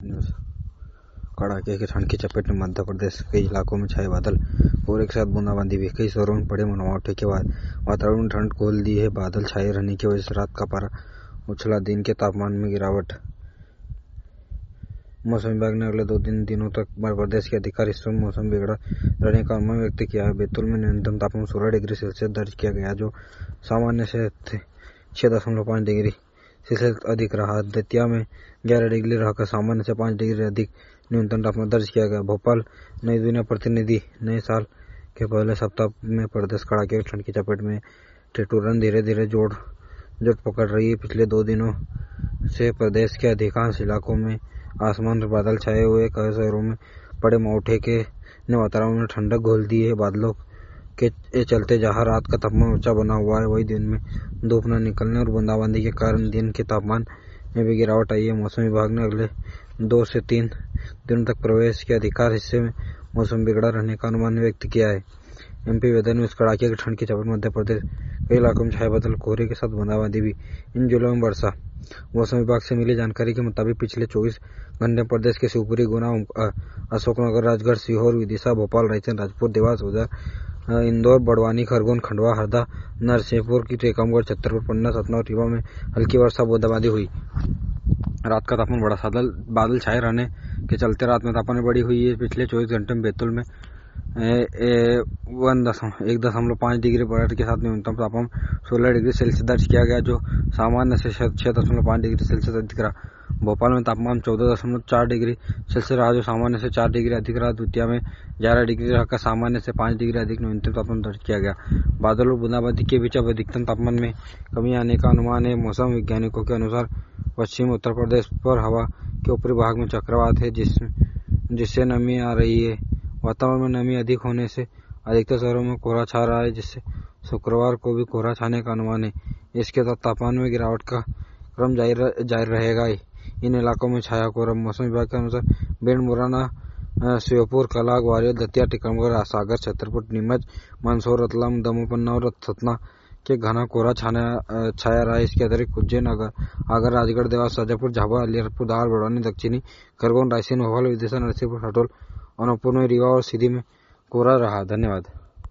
कड़ाके की ठंड की चपेट में मध्य प्रदेश के कई इलाकों में छाए बादल और एक साथ बूंदाबांदी भी। कई शहरों में पड़े मनमावटे के बाद वातावरण में ठंड खोल दी है। बादल छाए रहने की वजह से रात का पारा उछला, दिन के तापमान में गिरावट। मौसम विभाग ने अगले 2 दिनों तक प्रदेश के अधिकांश हिस्सों में मौसम बिगड़ा रहने का अनुमान व्यक्त किया है। बैतूल में न्यूनतम तापमान 16 डिग्री सेल्सियस दर्ज किया गया, जो सामान्य से 6.5 डिग्री सेल्सियस अधिक रहा। दतिया में 11 डिग्री रहकर सामान्य से 5 डिग्री अधिक न्यूनतम तापमान दर्ज किया गया। भोपाल नई दुनिया प्रतिनिधि नए साल के पहले सप्ताह में प्रदेश कड़ाके की ठंड की चपेट में। ठिठुरन धीरे धीरे जोर पकड़ रही है। पिछले 2 दिनों से प्रदेश के अधिकांश इलाकों में आसमान पर बादल छाए हुए। कई शहरों में पड़े मावठे ने वातावरण में ठंडक घोल दी है। बादलों के चलते जहां रात का तापमान ऊंचा बना हुआ है, वहीं दिन में धूप न निकलने और बूंदाबांदी के कारण दिन के तापमान में भी गिरावट आई है। मौसम विभाग ने अगले 2 से 3 दिनों तक प्रदेश के अधिकांश हिस्से में मौसम बिगड़ा रहने का अनुमान व्यक्त किया है। एमपी वेदर में इस कड़ाके की ठंड की चपेट मध्य प्रदेश कई इलाकों में छाए बादल, कोहरे के साथ बूंदाबांदी भी। इन जिलों में वर्षा। मौसम विभाग से मिली जानकारी के मुताबिक पिछले 24 घंटे में प्रदेश के शिवपुरी, गुना, अशोकनगर, राजगढ़, सीहोर, विदिशा, भोपाल, रायसेन, राजपुर, देवास, उदय, इंदौर, बड़वानी, खरगोन, खंडवा, हरदा, नरसिंहपुर, टीकमगढ़, छतरपुर, पन्ना, सतना और रीवा में हल्की वर्षा बूंदाबांदी हुई। रात का तापमान बढ़ा। बादल छाए रहने के चलते रात में तापमान बढ़ी हुई है। पिछले 24 घंटे में बैतूल में 1.5 डिग्री बढ़त के साथ न्यूनतम तापमान 16 डिग्री सेल्सियस दर्ज किया गया, जो सामान्य से 6.5 डिग्री सेल्सियस अधिक रहा। भोपाल में तापमान 14.4 डिग्री सेल्सियस रहा, जो सामान्य से 4 डिग्री अधिक रहा। द्वितीय में 11 डिग्री रहकर सामान्य से 5 डिग्री अधिक न्यूनतम तापमान दर्ज किया गया। बादल और बूंदाबांदी के बीच अब अधिकतम तापमान में कमी आने का अनुमान है। मौसम वैज्ञानिकों के अनुसार पश्चिमी उत्तर प्रदेश पर हवा के ऊपरी भाग में चक्रवात है, जिससे नमी आ रही है। वातावरण में नमी अधिक होने से अधिकतर शहरों में कोहरा छा रहा है, जिससे शुक्रवार को भी कोहरा छाने का अनुमान है। इसके साथ तापमान में गिरावट का क्रम जारी रहेगा। इन इलाकों में छाया कोहरा। मौसम विभाग के अनुसार भिंड, मुरैना, श्योपुर, कला, ग्वालियर, दतिया, टीकमगढ़, सागर, छतरपुर, नीमच, मंदसौर, रतलाम, दमोह, पन्ना और सतना के घना कोहरा छाया रहा है। इसके अतिरिक्त उज्जैन, आगर, राजगढ़, देवास, शाजापुर, झाबुआ, अलीराजपुर, धार, बड़वानी, दक्षिणी खरगोन, रायसेन, भोपाल, विदिशा, नरसिंहपुर, हटोल, अनूपपुर में, रीवा और सीधी में कोहरा रहा। धन्यवाद।